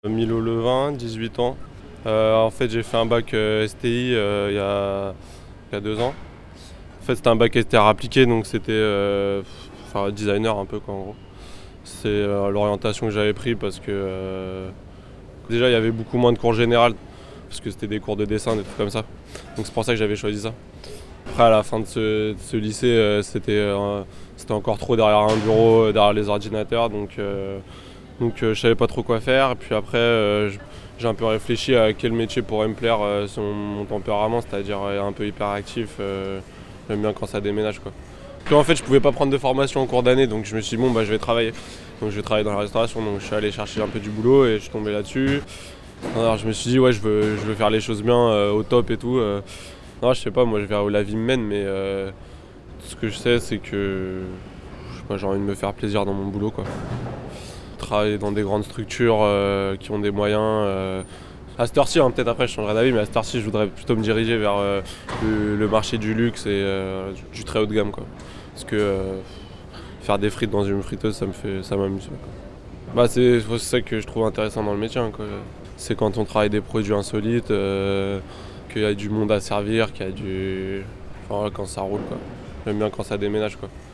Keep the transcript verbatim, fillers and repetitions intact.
Milo Levin, dix-huit ans. Euh, en fait, j'ai fait un bac euh, S T I euh, il, y a, il y a deux ans. En fait, c'était un bac S T R appliqué, donc c'était euh, enfin, designer un peu quoi, en gros. C'est euh, l'orientation que j'avais pris parce que euh, déjà il y avait beaucoup moins de cours général parce que c'était des cours de dessin, des trucs comme ça. Donc c'est pour ça que j'avais choisi ça. Après, à la fin de ce, de ce lycée, euh, c'était euh, c'était encore trop derrière un bureau, euh, derrière les ordinateurs, donc euh, donc euh, je savais pas trop quoi faire. Et puis après, euh, j'ai un peu réfléchi à quel métier pourrait me plaire euh, selon mon tempérament, c'est-à-dire euh, un peu hyperactif. Euh, j'aime bien quand ça déménage quoi. Puis en fait, je pouvais pas prendre de formation en cours d'année, donc je me suis dit bon bah je vais travailler. Donc je vais travailler dans la restauration, donc je suis allé chercher un peu du boulot et je suis tombé là-dessus. Alors je me suis dit ouais je veux, je veux faire les choses bien, euh, au top et tout. Euh, non je sais pas, moi je verrai où la vie me mène, mais euh, tout ce que je sais c'est que je sais pas, j'ai envie de me faire plaisir dans mon boulot quoi. Travailler dans des grandes structures euh, qui ont des moyens. Euh, à cette heure-ci, hein, peut-être après je changerai d'avis, mais à cette heure-ci je voudrais plutôt me diriger vers euh, le, le marché du luxe et euh, du, du très haut de gamme quoi. Parce que euh, faire des frites dans une friteuse ça me fait ça m'amuse. Quoi. Bah, c'est, c'est ça que je trouve intéressant dans le métier. Hein, quoi. C'est quand on travaille des produits insolites, euh, qu'il y a du monde à servir, qu'il y a du. Enfin, quand ça roule quoi. J'aime bien quand ça déménage quoi.